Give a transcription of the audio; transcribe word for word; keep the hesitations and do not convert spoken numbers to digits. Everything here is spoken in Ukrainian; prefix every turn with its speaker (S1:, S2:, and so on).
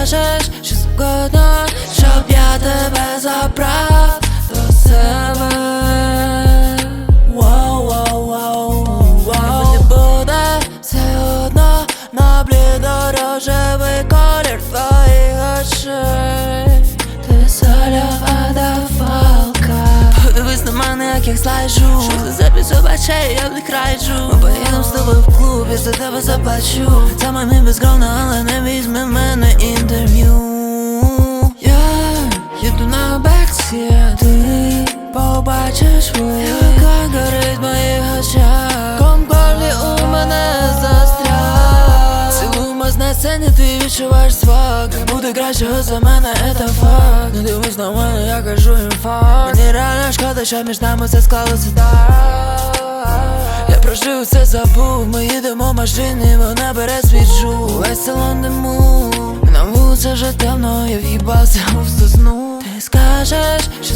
S1: скажеш, що згодно, щоб я тебе забрав до себе. Воу, воу, воу, воу. Мені буде все одно на блідо-рожевий колір твоїх очей. Ти сольовата фалка. Подивись на мене, як я слайджу. Що ти за підсобачей, я в них райджу. Ми поїдем з тобою в клуб, я за тебе заплачу. Це мені безкровно, але не візьми в мене інтерв'ю. Я їду на бексі, ти побачиш вид, як горить в моїх очах. Комполі у мене застряг. Цілуємось на сцені, ти відчуваєш свак. Не буде кращого за мене, это факт. Не дивись на мене, я кажу їм факт. Мені реально шкода, що між нами все склалося так. Я прожив, все забув. Ми їдемо в машині, вона бере свічу. Весь салон диму. На вулиці вже темно, я в'їбався в сосну. Ти скажеш, що